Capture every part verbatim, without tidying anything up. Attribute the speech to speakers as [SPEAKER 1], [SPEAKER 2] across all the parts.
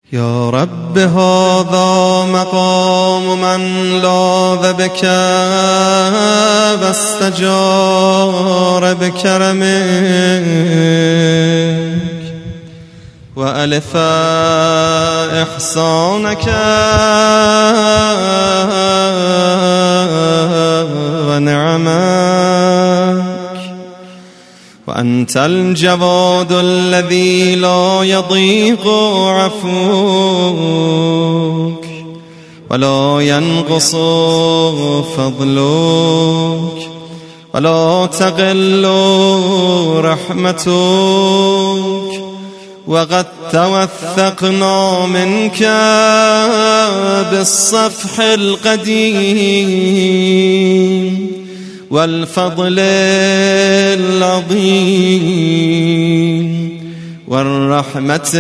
[SPEAKER 1] يا رب هذا مقام من لاذ بك واستجار بكرمك وألف إحسانك ونعمك وأنت الجواد الذي لا يضيق عفوك ولا ينقص فضلك ولا تقل رحمتك وقد توثقنا منك بالصفح القديم والفضل العظيم والرحمة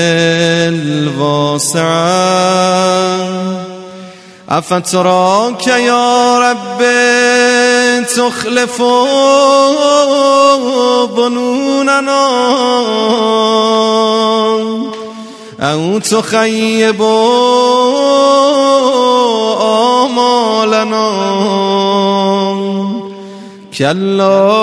[SPEAKER 1] الواسعة أفتراك يا رب تخلف ظنوننا أو تخيب آمالنا كلا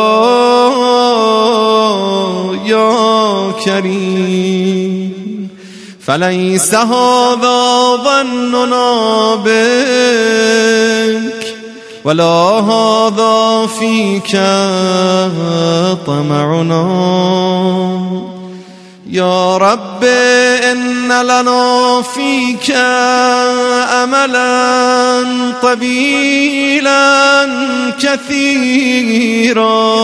[SPEAKER 1] يا كريم فليس هذا ظننا بك ولا هذا فيك طمعنا يا رب إن لنا فيك أملا طويلا كثيرا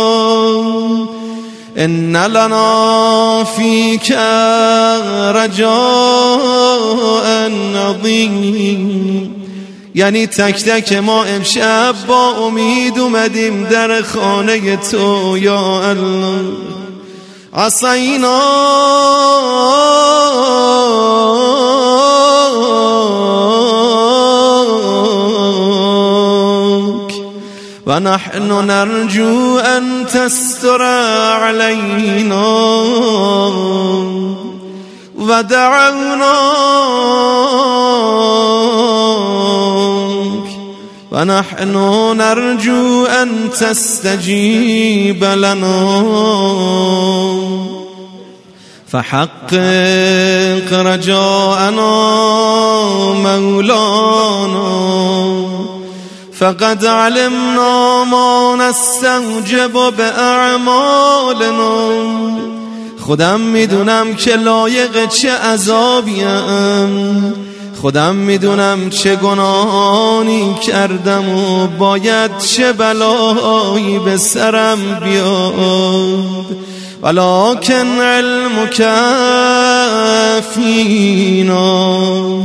[SPEAKER 1] إن لنا فيك رجاء عظيم. یعنی تک تک ما امشب با امید اومدیم در خانه تو یا الله. عصینا و نحن نرجو ان تستر علینا و دعوناک و نحن نرجو ان تستجیب لنا فحقق رجاءنا مولانا فقد علمنا ما نستوجب باعمالنا. خودم میدونم که لایق چه عذابیم، خودم میدونم چه گناهانی کردم و باید چه بلایی به سرم بیاد، ولكن علمك فينا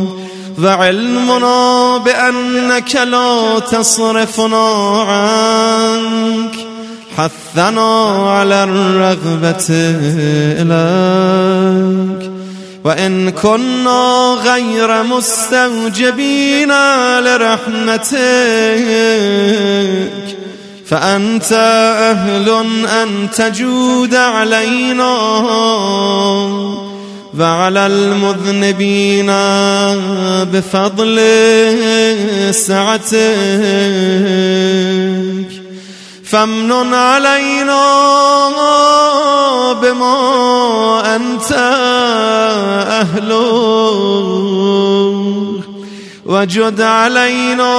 [SPEAKER 1] وعلمنا بأنك لا تصرفنا عنك حثنا على الرغبة إليك. وإن كنا غير مستوجبين لرحمتك فأنت أهل أن تجود علينا وعلى المذنبين بفضل سعتك. فامنن علينا بما أنت أهله وجد علينا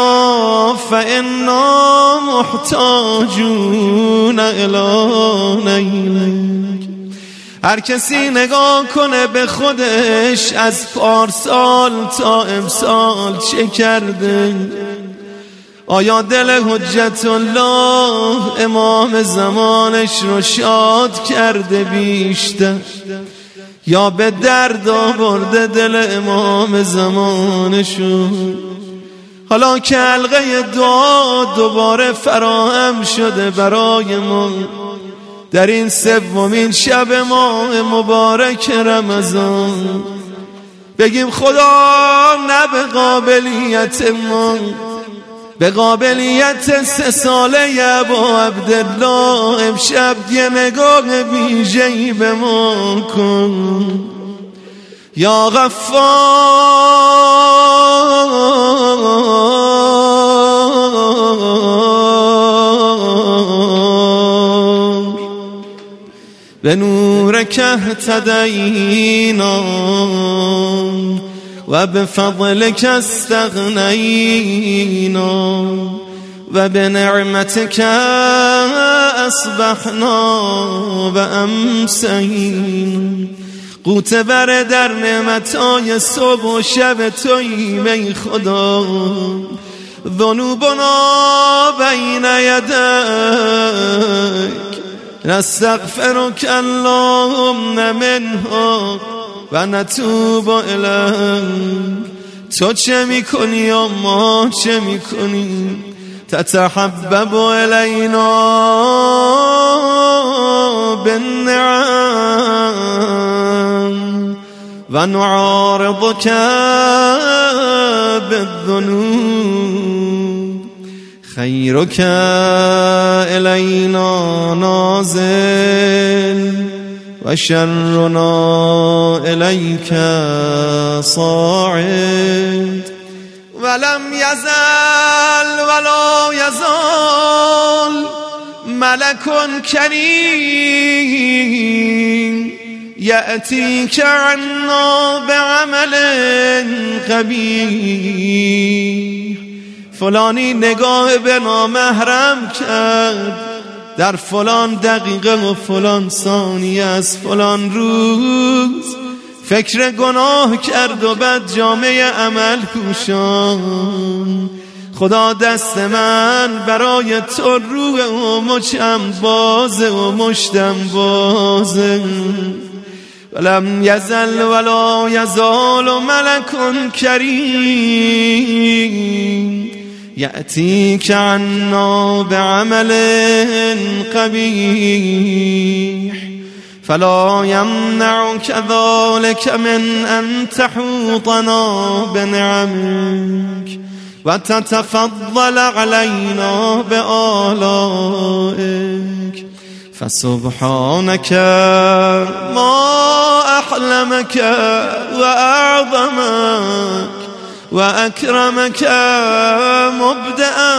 [SPEAKER 1] فإنا محتاجون إلى نيلك. هر کسی نگاه کنه به خودش از پارسال تا امسال چه کرده. آیا دل حجت الله امام زمانش رو شاد کرده بیشتر، یا به درد آورده دل امام زمانشون؟ حالا که حلقه دعا دوباره فراهم شده برای ما در این سومین شب ماه مبارک رمضان، بگیم خدا نه به قابلیت ما، به قابلیت سه ساله ابا عبدالله امشب یه نگاه ویژه‌ای به ما کن. یا غفار به نورک اهتدینا و بفضلک استغنینا و بنعمتک اصبحنا و امسینا. قوت بر در نعمتای صبح و شب توییم ای خدا. ذنوبنا بین یدیک نستغفرک اللهم منها و نتوب الیک. تو چه میکنی و ما چه میکنیم؟ تتحبب الینا بالنعم و نعارضک بالذنوب. خیرک الینا نازل و شرنا الیک صاعد. ولم یزل ولا یزال ملک کریم یأتیک عنا بعمل قبیح. فلانی نگاه به نامحرم کرد در فلان دقیقه و فلان ثانیه از فلان روز، فکر گناه کرد و بعد جامعه عمل پوشان. خدا دست من برای تو روح و مچم بازه و مشتم بازه. ولم یزل ولا یزال ملک کریم یأتیک عنا بعمل قبیح فلا یمنعک ذلک من ان تحوطنا بنعمک و تتفضل علینا بآلائک. فسبحانك ما أحلمك وأعظمك وأكرمك مبدأ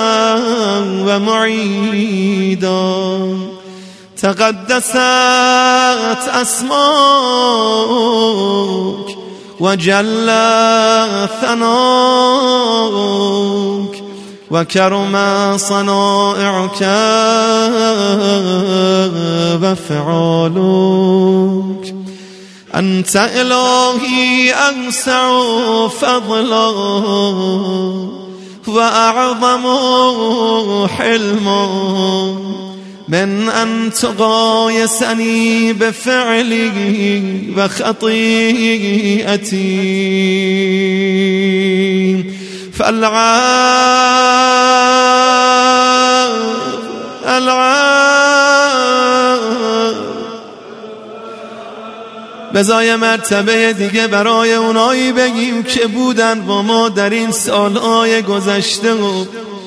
[SPEAKER 1] ومعيدا. تقدست أسماؤك وجل ثناؤك وكرم صنائعك وفعالك. أنت إلهي أوسع فضلا وأعظم حلما من أن تقايسني بفعلي وخطيئتي. فالعاب العاب بزای مرتبه دیگه برای اونایی بگیم که بودن با ما در این سالهای گذشته و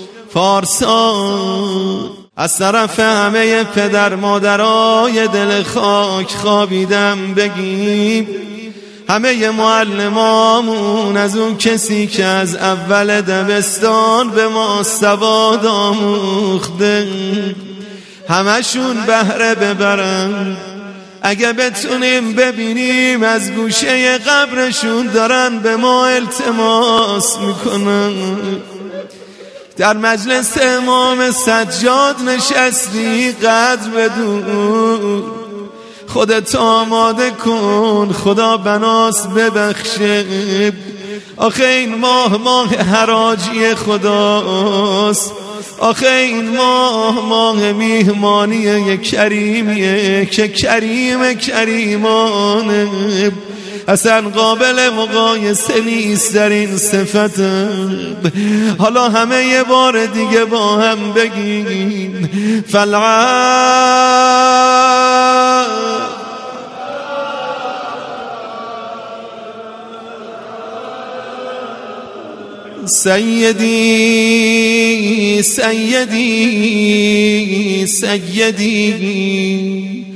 [SPEAKER 1] پارسال. از طرف همه پدر مادرای دل خاک خوابیدم بگیم همه معلمامون، از اون کسی که از اول دبستان به ما سواد آموخته، همشون بهره ببرن. اگه بتونیم ببینیم از گوشه قبرشون دارن به ما التماس میکنن. در مجلس امام سجاد نشستی، قدر بدون، خودت آماده کن، خدا بناس ببخشه. آخه این ماه ماه حراجی خداست، آخه این ماه ماه میهمانی کریمیه که کریم کریمانه، اصلا قابل مقایسه نیست در این صفت. حالا همه یه بار دیگه با هم بگیم فالعاب سیدی سیدی سیدی